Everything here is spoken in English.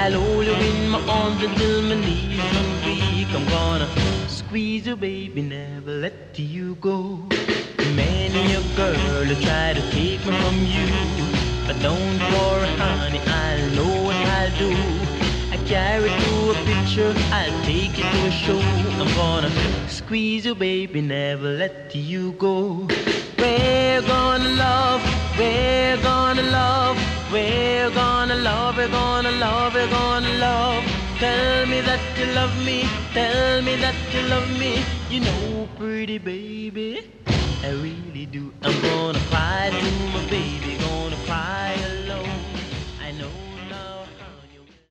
I'll hold you in my arms until my knees run weak. I'm gonna squeeze you, baby, never let you go. The man and your girl will try to take me from you, but don't worry, honey, I'll know what I'll do. I carry to a picture, I'll take you to a show. I'm gonna squeeze you, baby, never let you go. We're gonna love, we're gonna love, we're gonna love, we're gonna love, we're gonna love. Tell me that you love me, tell me that you love me. You know, pretty baby, I really do. I'm gonna cry to my baby, gonna cry alone.